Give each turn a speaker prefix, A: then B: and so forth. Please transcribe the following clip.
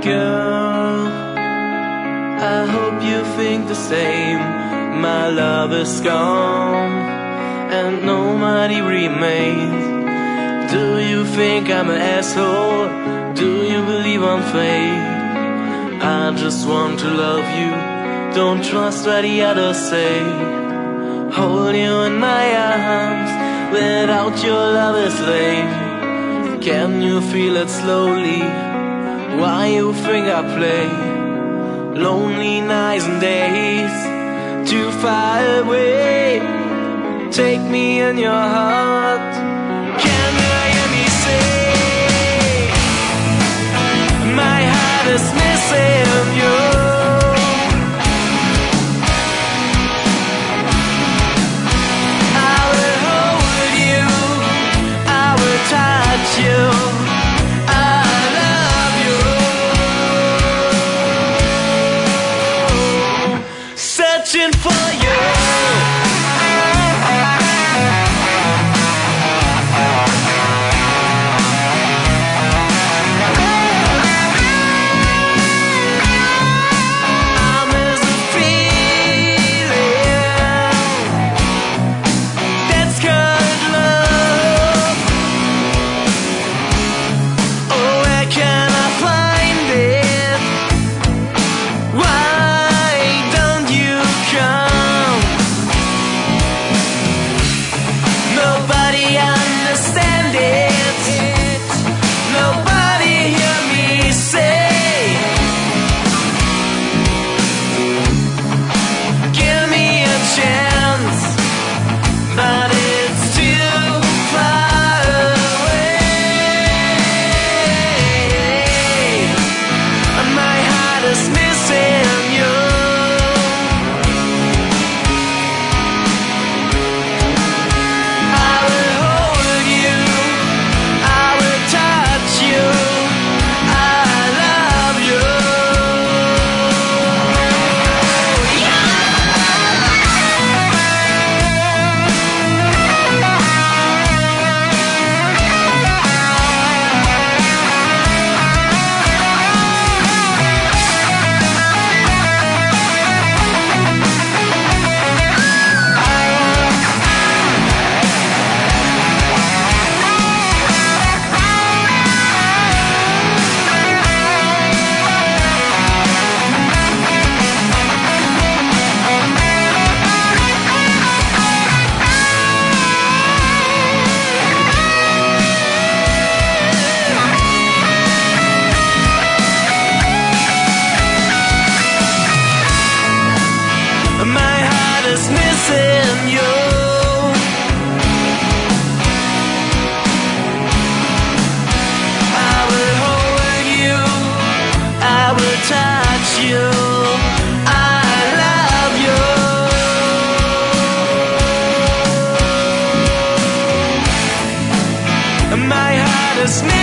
A: Girl, I hope you think the same. My love is gone and nobody remains. Do you think I'm an asshole? Do you believe on fate? I just want to love you, don't trust what the others say. Hold you in my arms, without your love is lame. Can you feel it slowly? Why you think I play? Lonely nights and days, too far away. Take me in your heart. Can you hear me say, my heart is missing you. I will hold you, I will touch you. Searching for you. I miss the feeling that's called love. Oh, where can I find it? Why don't you come? Nobody understands it. Nobody hear me say, give me a chance, but it's too far away. My heart is missing you. I will hold you, I will touch you. I love you. My heart is missing you. I will hold you, I will touch you. I love you. My heart is missing